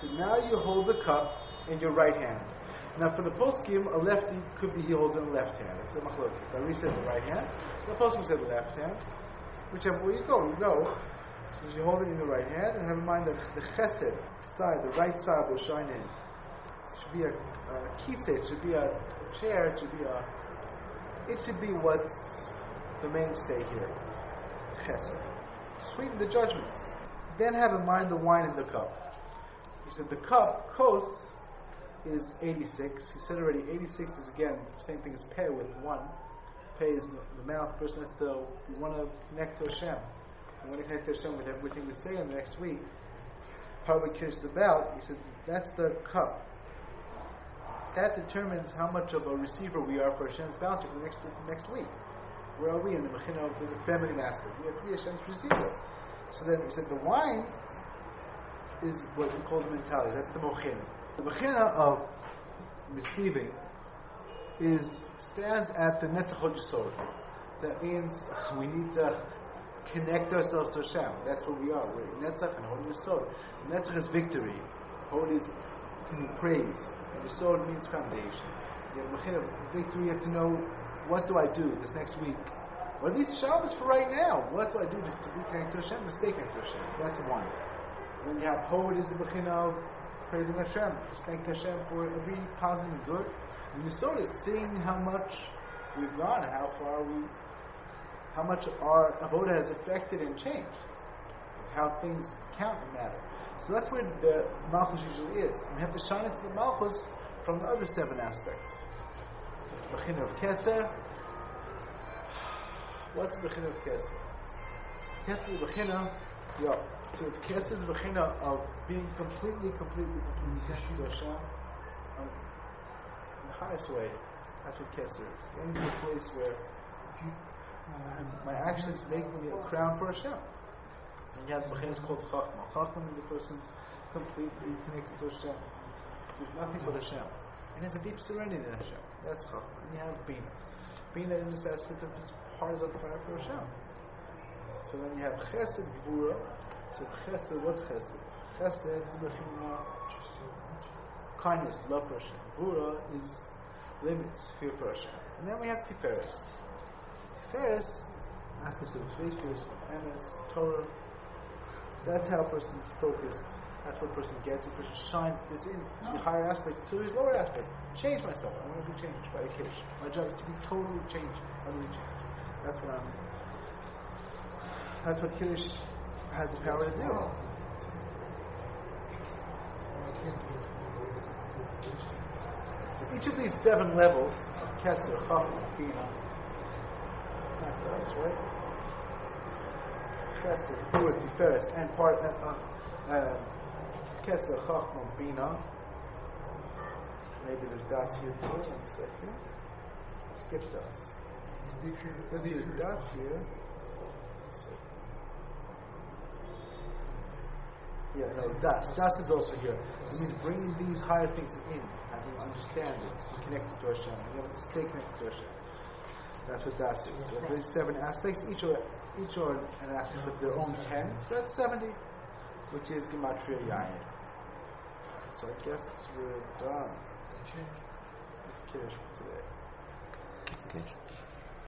So now you hold the cup in your right hand. Now for the poskim, a lefty could be he holds in the left hand. It's the machlokes. The Ari said the right hand. The poskim said the left hand. Whichever way you go. So you hold it in the right hand and have in mind that the chesed side, the right side will shine in. It should be a kiseh, it should be a chair, it should be what's the mainstay here. Chesed. Sweeten the judgments. Then have in mind the wine in the cup. He said the cup, kos, is 86. He said already 86 is again the same thing as peh with one. Peh is the mouth. The person has to, you want to connect to Hashem. You want to connect to Hashem with everything we say in the next week. How we kiss the belt, he said that's the cup. That determines how much of a receiver we are for Hashem's bounty for the next week. Where are we in the mechina of the feminine aspect? We have to be Hashem's receiver. So then he said the wine is what we call the mentality. That's the mochin. The mechina of receiving stands at the netzach hod. That means we need to connect ourselves to Hashem. That's what we are. We're netzach and hod yisod. Netzach is victory. Hod is praise. And yisod means foundation. The mechina of victory, you have to know, what do I do this next week? What are these Shabbos for right now? What do I do to be connected to Hashem? To stay connected to Hashem. That's one. When you have hod is the mechina of praising Hashem. Just thank Hashem for every positive and good. And yisod is seeing how much we've gone, how much our avoda has affected and changed, how things count and matter. So that's where the malchus usually is. And we have to shine into the malchus from the other 7 aspects. Bechina of keser. What's bechina of keser? Keser is bechina. Yeah. So keser is bechina of being completely connected to Hashem in the highest way. That's what keser is. Getting to a place where my actions make me a crown for Hashem. And you have bechina called chachma. Chachma means the person's completely connected to Hashem. There's nothing but Hashem. And has a deep serenity in Hashem. That's chachma. And you have bina. Bina is this aspect of his heart is on fire for Hashem. So then you have chesed, gvura. So chesed, what's chesed? Chesed is bechina kindness, love for Hashem. Gvura is limits, fear for Hashem. And then we have tiferes. Tiferes, aspects of faith, emes, Torah. That's how a person's focused. That's what a person gets. A person shines this in the higher aspects to his lower aspect. Change myself. I want to be changed by a kiddush. My job is to be totally changed, utterly changed. That's what kiddush has the power to do. So each of these 7 levels of ketzer, chachma, bina, not us, right? Chesed, Gvura, Tiferes, and part Keser, Chachma, Bina. Maybe there's Das here too. 1 second. Skip Das. There's Das here. 1 second. Yeah, no, Das. Das is also here. It means bringing these higher things in, having understand it, be connected to Hashem, being able to stay connected to Hashem. That's what Das is. So there's 7 aspects. Each are an aspect of their own 10. So that's 70, which is Gematria Yayin. So I guess we're done with Kiddush for today. Okay.